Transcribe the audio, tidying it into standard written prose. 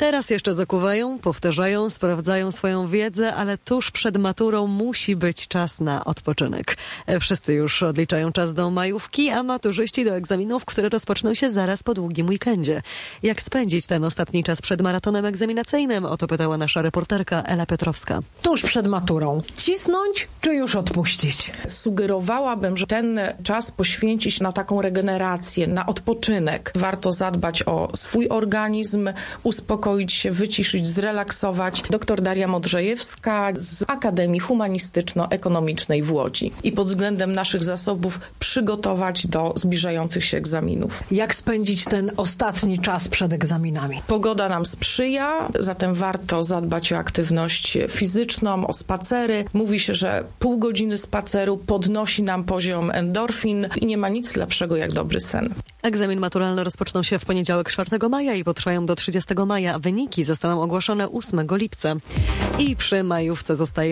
Teraz jeszcze zakuwają, powtarzają, sprawdzają swoją wiedzę, ale tuż przed maturą musi być czas na odpoczynek. Wszyscy już odliczają czas do majówki, a maturzyści do egzaminów, które rozpoczną się zaraz po długim weekendzie. Jak spędzić ten ostatni czas przed maratonem egzaminacyjnym? O to pytała nasza reporterka Ela Piotrowska. Tuż przed maturą. Cisnąć czy już odpuścić? Sugerowałabym, że ten czas poświęcić na taką regenerację, na odpoczynek. Warto zadbać o swój organizm, uspokoić się, wyciszyć, zrelaksować. Doktor Daria Modrzejewska z Akademii Humanistyczno-Ekonomicznej w Łodzi. I pod względem naszych zasobów przygotować do zbliżających się egzaminów. Jak spędzić ten ostatni czas przed egzaminami? Pogoda nam sprzyja, zatem warto zadbać o aktywność fizyczną, o spacery. Mówi się, że pół godziny spaceru podnosi nam poziom endorfin i nie ma nic lepszego jak dobry sen. Egzamin maturalny rozpoczną się w poniedziałek 4 maja i potrwają do 30 maja. Wyniki zostaną ogłoszone 8 lipca. I przy majówce zostaje